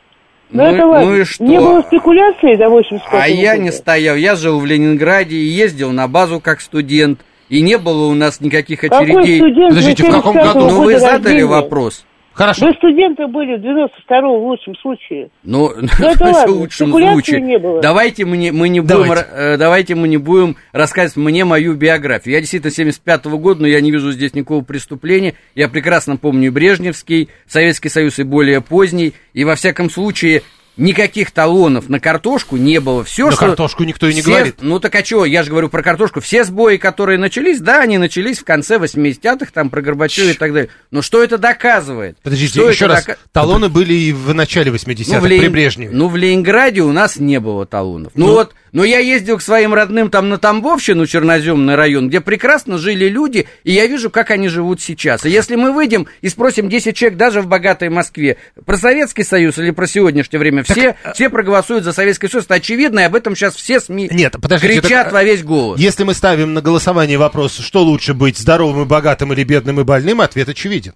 Ну, Ну, это и- ладно. ну и что? Не было спекуляции до восемьдесят пятого А я года? не стоял. Я жил в Ленинграде и ездил на базу как студент. И не было у нас никаких Какой очередей. студент? Подождите, Вы в каком семьдесят пятого году? Ну, вы года задали рождения. вопрос. Хорошо. Вы студенты были в девяносто втором в лучшем случае. Ну, это в ладно, лучшем спекуляции случае. не было. Давайте мы не, мы не будем, Давайте. э, давайте мы не будем рассказывать мне мою биографию. Я действительно семьдесят пятого года, но я не вижу здесь никакого преступления. Я прекрасно помню Брежневский, Советский Союз и более поздний. И во всяком случае никаких талонов на картошку не было. Все, На что... картошку никто и не все- говорит. Ну так а чего, я же говорю про картошку. Все сбои, которые начались, да, они начались в конце восьмидесятых, там, про Горбачева и так далее. Но что это доказывает? Подождите, Что еще это раз. дока- Талоны были и в начале восьмидесятых, в при Лени- Брежневе. Ну, в Ленинграде у нас не было талонов. Ну, Ну. вот, но я ездил к своим родным там на Тамбовщину, Черноземный район, где прекрасно жили люди, и я вижу, как они живут сейчас. И если мы выйдем и спросим десять человек даже в богатой Москве про Советский Союз или про сегодняшнее время, все, все проголосуют за Советский Союз. Это очевидно, и об этом сейчас все СМИ Нет, подождите, кричат так, во весь голос. Если мы ставим на голосование вопрос, что лучше быть здоровым и богатым или бедным и больным, ответ очевиден.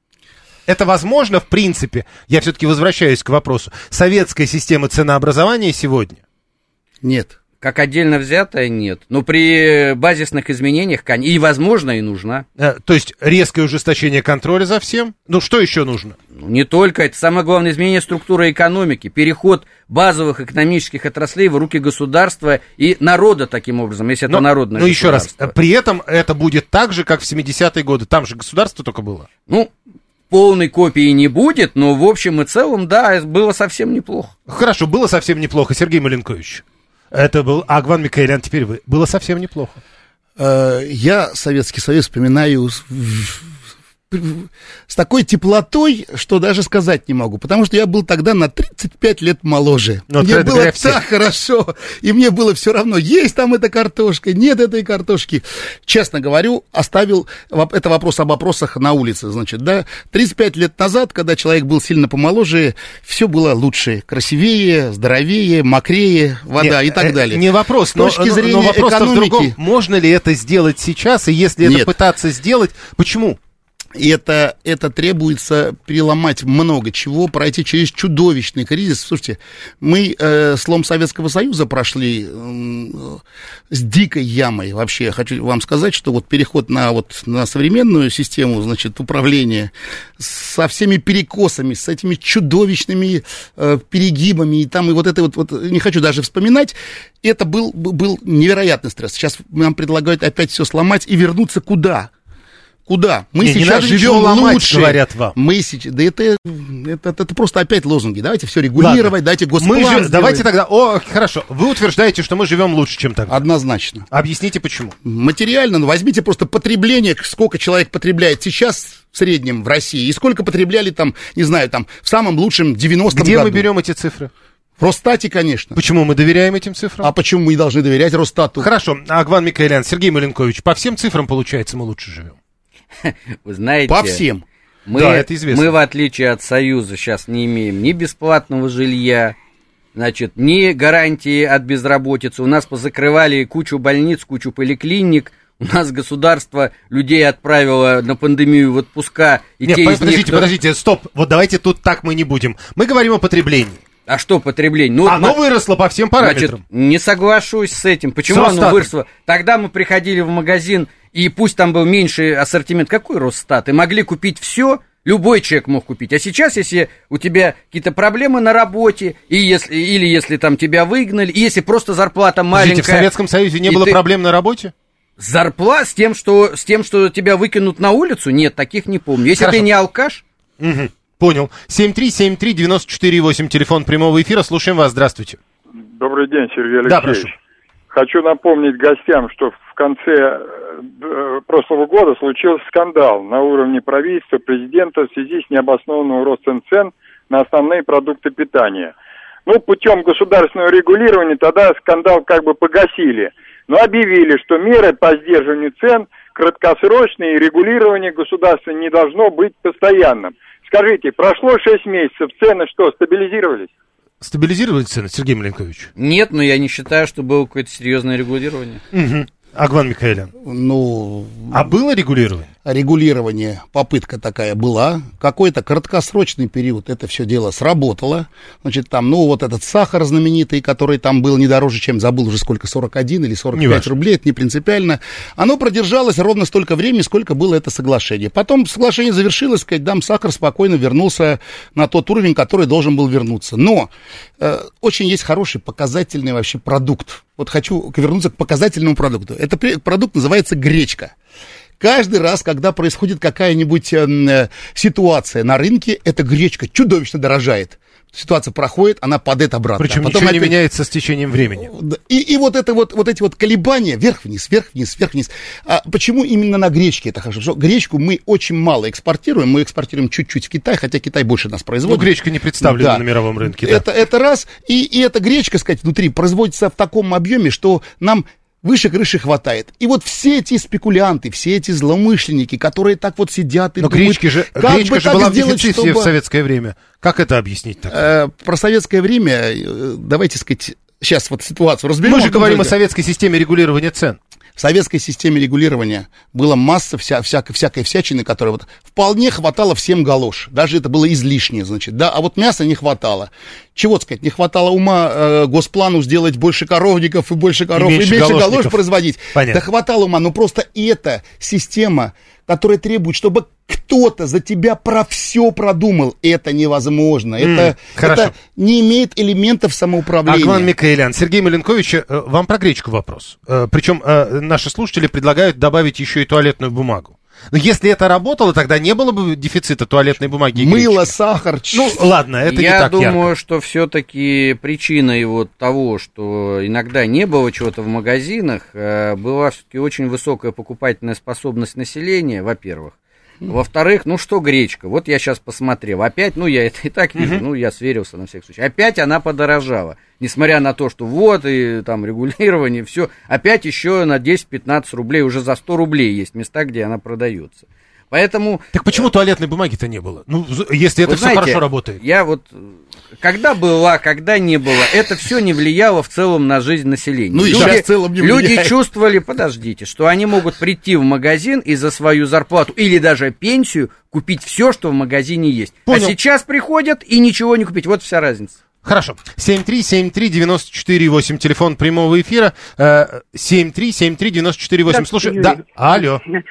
Это возможно, в принципе, я все-таки возвращаюсь к вопросу, советская система ценообразования сегодня? Нет. Как отдельно взятая, нет. Но при базисных изменениях, кон- и возможно, и нужна. Э, то есть резкое ужесточение контроля за всем? Ну, что еще нужно? Ну, не только, это самое главное изменение структуры экономики, переход базовых экономических отраслей в руки государства и народа таким образом, если это Но- народное Ну, еще раз, государство. при этом это будет так же, как в семидесятые годы. Там же государство только было. Ну, полной копии не будет, но в общем и целом, да, было совсем неплохо. Хорошо, было совсем неплохо, Сергей Маленкович. Это был Агван Микаэлян, теперь вы. Было совсем неплохо. Э, Я Советский Союз вспоминаю с, в- в- с такой теплотой, что даже сказать не могу. Потому что я был тогда на тридцать пять лет моложе. Ну, мне это было говоря, так все. хорошо. И мне было все равно, есть там эта картошка, нет этой картошки. Честно говорю, оставил... воп- Это вопрос об опросах на улице, значит, да. тридцать пять лет назад, когда человек был сильно помоложе, все было лучше. Красивее, здоровее, мокрее, вода Нет, и так э, далее. Не вопрос, С но, точки но- зрения но вопрос в экономики- другом. Можно ли это сделать сейчас, и если это Нет. пытаться сделать, почему? И это, это требуется переломать много чего, пройти через чудовищный кризис. Слушайте, мы э, слом Советского Союза прошли э, с дикой ямой. Вообще, я хочу вам сказать, что вот переход на, вот, на современную систему, значит, управления со всеми перекосами, с этими чудовищными э, перегибами, и там, и вот это вот, вот, не хочу даже вспоминать, это был, был невероятный стресс. Сейчас нам предлагают опять все сломать и вернуться куда? Куда? Мы не, сейчас не надо живем ломать, лучше. Говорят вам. Мы сейчас, да это, это, это, это просто опять лозунги. Давайте все регулировать, Ладно. дайте госплан Мы же, сделаем. давайте тогда, о, хорошо, вы утверждаете, что мы живем лучше, чем тогда. Однозначно. Объясните, почему. Материально, ну, возьмите просто потребление, сколько человек потребляет сейчас в среднем в России, и сколько потребляли там, не знаю, там, в самом лучшем девяностом Где году. мы берем эти цифры? В Росстате, конечно. Почему мы доверяем этим цифрам? А почему мы не должны доверять Росстату? Хорошо, Агван Микаэлян, Сергей Маленкович, по всем цифрам, получается, мы лучше живем. Вы знаете... По всем. Мы, да, это известно. Мы, в отличие от Союза, сейчас не имеем ни бесплатного жилья, значит, ни гарантии от безработицы. У нас позакрывали кучу больниц, кучу поликлиник. У нас государство людей отправило на пандемию в отпуска. И Нет, те из подождите, них, кто... подождите, стоп. Вот давайте тут так мы не будем. Мы говорим о потреблении. А что потребление? Ну, оно вот, выросло по всем параметрам. Значит, не соглашусь с этим. Почему С оно Росстатом. выросло? Тогда мы приходили в магазин, и пусть там был меньший ассортимент. Какой Росстат? И могли купить все, любой человек мог купить. А сейчас, если у тебя какие-то проблемы на работе, и если, или если там тебя выгнали, и если просто зарплата маленькая... Подождите, в Советском Союзе не было ты... проблем на работе? Зарплата с тем, что, с тем, что тебя выкинут на улицу? Нет, таких не помню. Если Хорошо. ты не алкаш... Угу. Понял. семь три семь три девять четыре восемь, телефон прямого эфира. Слушаем вас. Здравствуйте. Добрый день, Сергей Алексеевич. Да, прошу. Хочу напомнить гостям, что в конце э, прошлого года случился скандал на уровне правительства, президента в связи с необоснованным ростом цен на основные продукты питания. Ну, путем государственного регулирования тогда скандал как бы погасили, но объявили, что меры по сдерживанию цен краткосрочные, и регулирование государства не должно быть постоянным. Скажите, прошло шесть месяцев, цены что, стабилизировались? Стабилизировали цены, Сергей Маленкович? Нет, но я не считаю, что было какое-то серьезное регулирование. Угу. Агван Микаэлян. Ну... А было регулирование? Регулирование, попытка такая была. Какой-то краткосрочный период это все дело сработало. Значит, там, ну, вот этот сахар знаменитый, который там был не дороже, чем, забыл уже сколько, сорок один или сорок пять рублей, это не принципиально. Оно продержалось ровно столько времени, сколько было это соглашение. Потом соглашение завершилось, сказать, дам сахар спокойно вернулся на тот уровень, который должен был вернуться. Но э, очень есть хороший показательный вообще продукт. Вот хочу вернуться к показательному продукту. Это продукт называется гречка. Каждый раз, когда происходит какая-нибудь э, ситуация на рынке, эта гречка чудовищно дорожает. Ситуация проходит, она падает обратно. Причем а потом ничего не опять... меняется с течением времени. И, и вот, это вот, вот эти вот колебания, вверх-вниз, вверх-вниз, вверх-вниз. А почему именно на гречке это хорошо? Потому что гречку мы очень мало экспортируем, мы экспортируем чуть-чуть в Китай, хотя Китай больше нас производит. Ну, гречка не представлена да. на мировом рынке. Да. Это, это раз, и, и эта гречка, сказать, внутри производится в таком объеме, что нам... выше крыши хватает. И вот все эти спекулянты, все эти злоумышленники, которые так вот сидят и Но думают... гречки же, как гречка бы же так была сделать, в дефиците чтобы... в советское время. Как это объяснить так? Э, про советское время, э, давайте сказать, сейчас вот ситуацию разберем. Мы же говорим о советской системе регулирования цен. В советской системе регулирования была масса вся, всякой, всякой всячины, которая вот вполне хватало всем галош. Даже это было излишнее, значит, да, а вот мяса не хватало. Чего сказать, не хватало ума э, госплану сделать больше коровников и больше коров, и меньше, и меньше галош производить. Понятно. Да хватало ума, но просто эта система, которая требует, чтобы кто-то за тебя про все продумал, это невозможно. Mm, это, это не имеет элементов самоуправления. Агван Микаэлян, Сергей Маленкович, вам про гречку вопрос. Причем наши слушатели предлагают добавить еще и туалетную бумагу. Но если это работало, тогда не было бы дефицита туалетной бумаги и мыло, гречки. сахар. Ну, ладно, это Я не так думаю, ярко. что все-таки причиной вот того, что иногда не было чего-то в магазинах, была все-таки очень высокая покупательная способность населения, во-первых. Во-вторых, ну что гречка? Вот я сейчас посмотрел. Опять, ну я это и так вижу, uh-huh. ну я сверился на всякий случай. Опять она подорожала. Несмотря на то, что вот и там регулирование, все. Опять еще на десять-пятнадцать рублей, уже за сто рублей есть места, где она продается. Поэтому... Так почему туалетной бумаги-то не было? Ну, если это все знаете, хорошо работает. Я вот... Когда была, когда не было, это все не влияло в целом на жизнь населения. Ну, и люди, сейчас в целом не влияет. Люди чувствовали, подождите, что они могут прийти в магазин и за свою зарплату или даже пенсию купить все, что в магазине есть. Понял. А сейчас приходят и ничего не купить. Вот вся разница. Хорошо. семь три семь три девять четыре восемь, телефон прямого эфира. семь три семь три девять четыре восемь. Слушай, да, алло.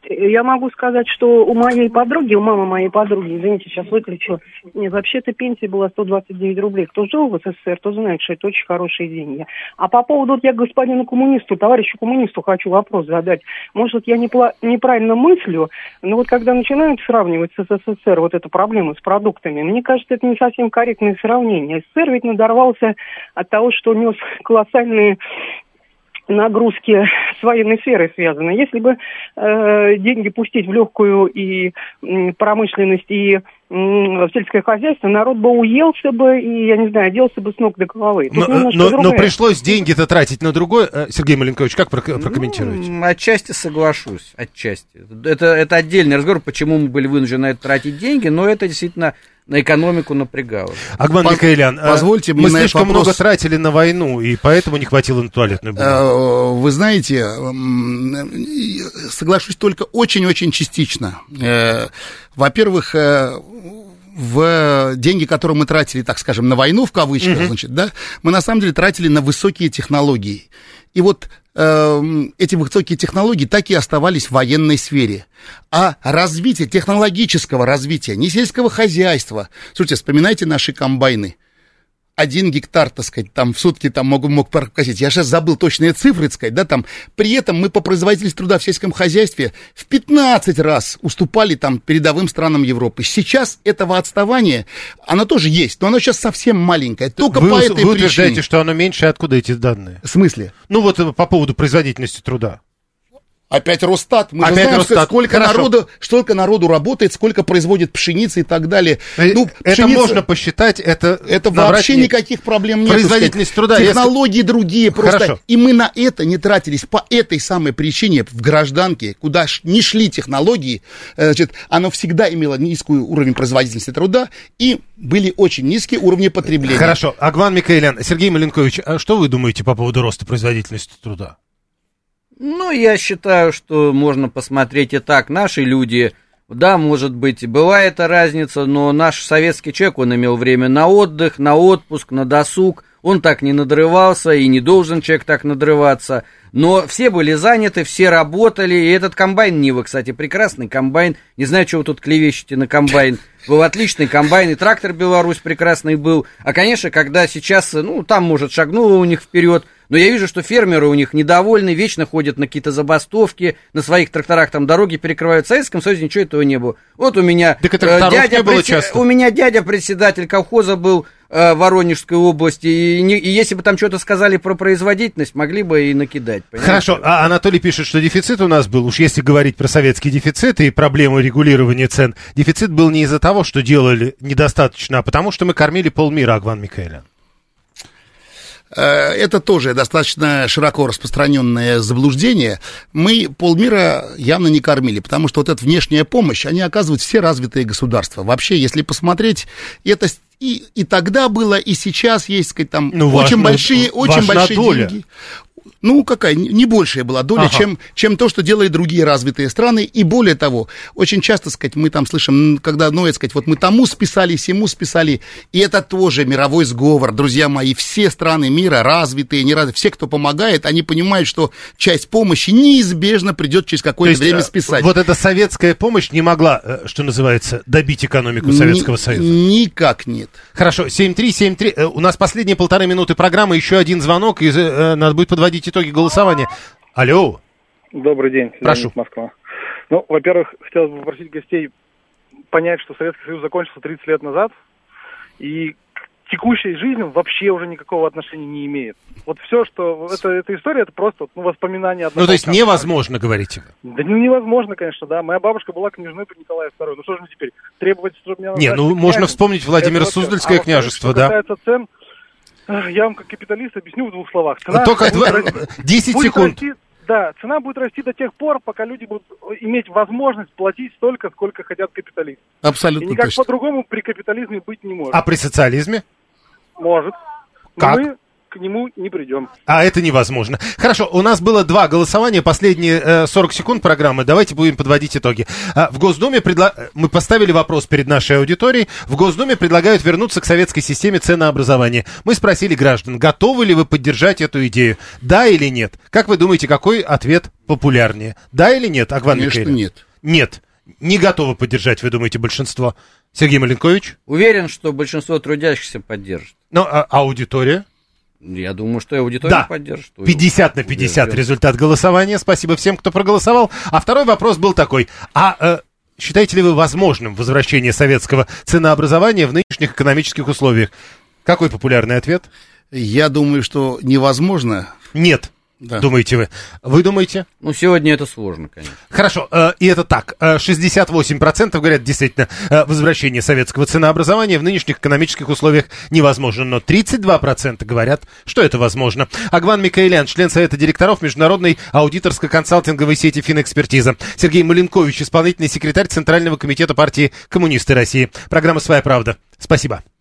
Я могу сказать, что у моей подруги, у мамы моей подруги, извините, сейчас выключу, нет, вообще-то пенсия была сто двадцать девять рублей. Кто жил в СССР, тот знает, что это очень хорошие деньги. А по поводу, вот я господину коммунисту, товарищу коммунисту хочу вопрос задать. Может, я непла- неправильно мыслю, но вот когда начинают сравнивать с СССР вот эту проблему с продуктами, мне кажется, это не совсем корректное сравнение. СССР ведь надорвался от того, что нес колоссальные нагрузки с военной сферой связаны. Если бы э, деньги пустить в легкую и э, промышленность, и э, в сельское хозяйство, народ бы уелся бы и, я не знаю, оделся бы с ног до головы. Но, но, но пришлось деньги-то тратить на другое. Сергей Маленкович, как прокомментируете? Ну, отчасти соглашусь, отчасти. Это, это отдельный разговор, почему мы были вынуждены на это тратить деньги, но это действительно на экономику напрягало. Агман Поз... Микаэлян, позвольте мы мне слишком вопрос... много тратили на войну, и поэтому не хватило на туалетную бумагу. Вы знаете, соглашусь только очень-очень частично. Во-первых, в деньги, которые мы тратили, так скажем, на войну, в кавычках, uh-huh. значит, да, мы на самом деле тратили на высокие технологии. И вот э, эти высокие технологии так и оставались в военной сфере. А развитие, технологического развития, не сельского хозяйства. Слушайте, вспоминайте наши комбайны. Один гектар, так сказать, там в сутки там мог, мог прокосить. Я сейчас забыл точные цифры, так сказать, да, там. При этом мы по производительности труда в сельском хозяйстве в пятнадцать раз уступали там передовым странам Европы. Сейчас этого отставания, оно тоже есть, но оно сейчас совсем маленькое. Только вы, по этой вы причине. утверждаете, что оно меньше, откуда эти данные? В смысле? Ну вот по поводу производительности труда. Опять Росстат. Мы Опять же знаем, Росстат. сколько народу, сколько народу работает, сколько производит пшеницы и так далее. Ну, это пшеница, можно посчитать, это... Это вообще не... никаких проблем нет. Производительность труда... Технологии я... другие просто. Хорошо. И мы на это не тратились по этой самой причине в гражданке, куда не шли технологии, значит, оно всегда имело низкий уровень производительности труда и были очень низкие уровни потребления. Хорошо. Агман Микаэлян, Сергей Маленкович, а что вы думаете по поводу роста производительности труда? Ну, я считаю, что можно посмотреть и так. Наши люди, да, может быть, была эта разница, но наш советский человек, он имел время на отдых, на отпуск, на досуг. Он так не надрывался, и не должен человек так надрываться. Но все были заняты, все работали. И этот комбайн Нива, кстати, прекрасный комбайн. Не знаю, чего вы тут клевещете на комбайн. Был отличный комбайн, и трактор Беларусь прекрасный был. А, конечно, когда сейчас, ну, там, может, шагнуло у них вперед. Но я вижу, что фермеры у них недовольны, вечно ходят на какие-то забастовки, на своих тракторах там дороги перекрывают. В Советском Союзе ничего этого не было. Вот у меня, э, дядя, предс... у меня дядя председатель колхоза был э, в Воронежской области, и, не, и если бы там что-то сказали про производительность, могли бы и накидать. Понимаете? Хорошо, а Анатолий пишет, что дефицит у нас был, уж если говорить про советский дефицит и проблему регулирования цен, дефицит был не из-за того, что делали недостаточно, а потому что мы кормили полмира, Агман Микаэлян. Это тоже достаточно широко распространенное заблуждение. Мы полмира явно не кормили, потому что вот эта внешняя помощь, они оказывают все развитые государства. Вообще, если посмотреть, это и, и тогда было, и сейчас есть, сказать, там ну, очень ваш, большие, очень большие доля. Деньги. Ну, какая, не большая была доля, ага. чем, чем то, что делают другие развитые страны. И более того, очень часто, сказать, мы там слышим, когда, ну, сказать, вот мы тому списали, сему списали. И это тоже мировой сговор, друзья мои. Все страны мира, развитые, не развитые, все, кто помогает, они понимают, что часть помощи неизбежно придет через какое-то есть, время списать. Вот эта советская помощь не могла, что называется, добить экономику Советского Ни, Союза? Никак нет. Хорошо, семь три семь три. У нас последние полторы минуты программы, еще один звонок, и э, надо будет подводить итоги голосования. Алло. Добрый день. Прошу. Москва. Ну, во-первых, хотелось бы попросить гостей понять, что Советский Союз закончился тридцать лет назад, и к текущей жизни вообще уже никакого отношения не имеет. Вот все, что... Это, эта история, это просто ну, воспоминания одного. Ну, то есть камня. Невозможно, говорите вы? Да невозможно, конечно, да. Моя бабушка была княжной при Николае втором. Ну, что же мне теперь? Требовать, чтобы меня... Не, ну, можно вспомнить Владимира Суздальское а княжество, да? Что касается цен... Я вам как капиталист объясню в двух словах. Цена Только десять секунд. Расти, да, цена будет расти до тех пор, пока люди будут иметь возможность платить столько, сколько хотят капиталисты. Абсолютно. И никак точно. по-другому при капитализме быть не может. А при социализме? Может. Как? Мы, к нему не придем. А это невозможно. Хорошо, у нас было два голосования, последние э, сорок секунд программы. Давайте будем подводить итоги. А, в Госдуме предла... мы поставили вопрос перед нашей аудиторией. В Госдуме предлагают вернуться к советской системе ценообразования. Мы спросили граждан, готовы ли вы поддержать эту идею? Да или нет? Как вы думаете, какой ответ популярнее? Да или нет, Агван Конечно, Микаэль? нет. Нет. Не готовы поддержать, вы думаете, большинство? Сергей Маленкович? Уверен, что большинство трудящихся поддержит. Ну, а аудитория? Я думаю, что и аудитория да. поддержит. пятьдесят на пятьдесят Уверен. результат голосования. Спасибо всем, кто проголосовал. А второй вопрос был такой. А э, считаете ли вы возможным возвращение советского ценообразования в нынешних экономических условиях? Какой популярный ответ? Я думаю, что невозможно. Нет. Да. Думаете вы? Вы думаете? Ну, сегодня это сложно, конечно. Хорошо, э, и это так. Э, шестьдесят восемь процентов говорят, действительно, э, возвращение советского ценообразования в нынешних экономических условиях невозможно. Но тридцать два процента говорят, что это возможно. Агван Микаэлян, член Совета директоров Международной аудиторско-консалтинговой сети «Финэкспертиза». Сергей Маленкович, исполнительный секретарь Центрального комитета партии «Коммунисты России». Программа «Своя правда». Спасибо.